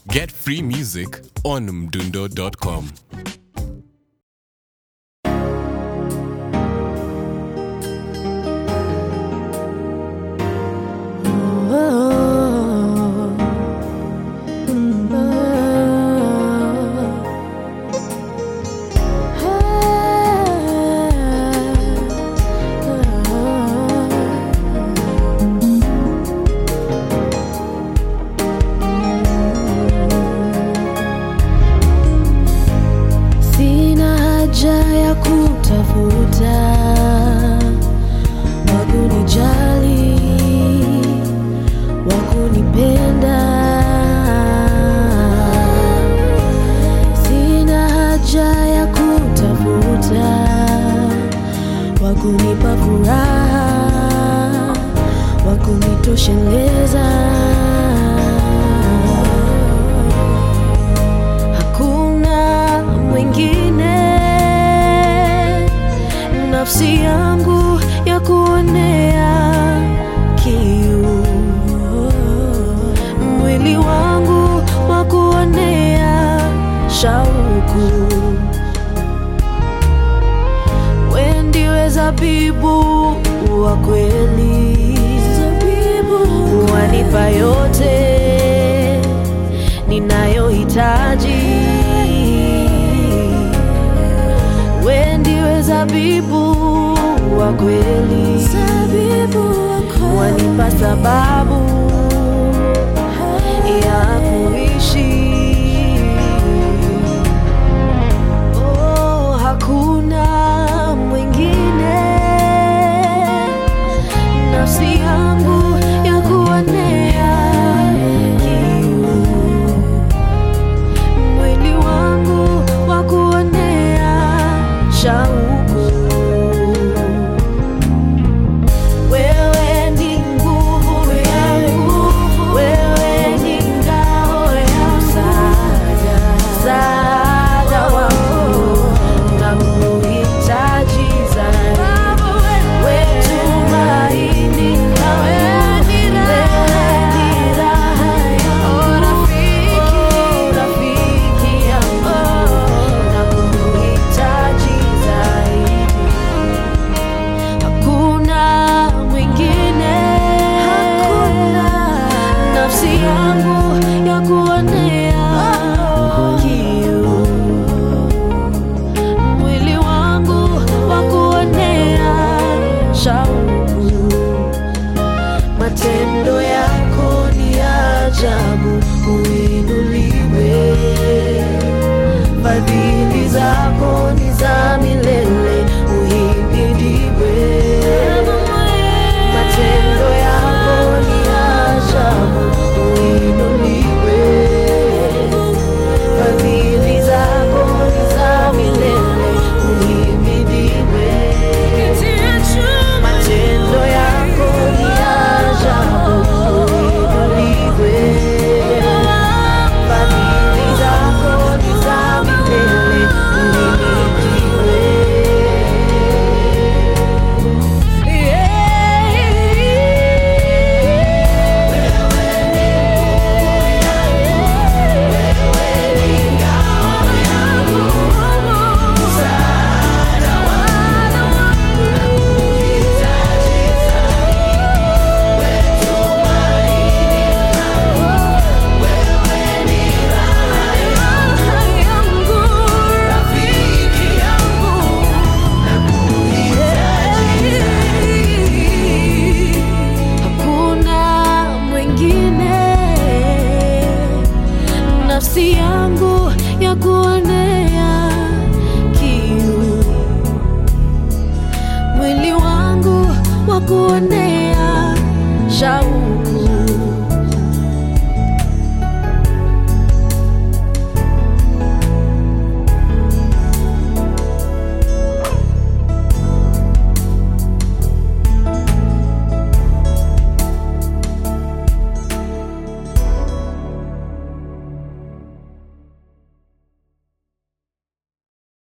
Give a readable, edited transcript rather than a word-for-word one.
Get free music on mdundo.com. Ya kutafuta wakunijali, wakunipenda. Sina haja ya kutafuta wakunipa furaha, wakunitosheleza. Hakuna mwingine nafsi yangu ya kuonea kiu, mwili wangu wa kuonea shauku. Wewe ndiwe zabibu wa kweli, wanipa yote ninayohitaji. Wewe ndiwe zabibu wa kweli, wanipa sababu ya kuishi. Oh, hakuna mwingine nafsi yangu ya kuonea kiu, mwili wangu wa kuonea shauku. Matendo yako ni ajabu, uinuliwe. Fadhili zako ni za milele, uhimidiwe. Matendo yako ni ajabu, uinuliwe. Fadhili zako ni za milele, uhimidiwe. Matendo yako ni ajabu, uinuliwe. Fadhili zako ni za milele, uhimidiwe. Nafsi yangu ya kuonea kiu, mwili wangu wa kuonea shauku.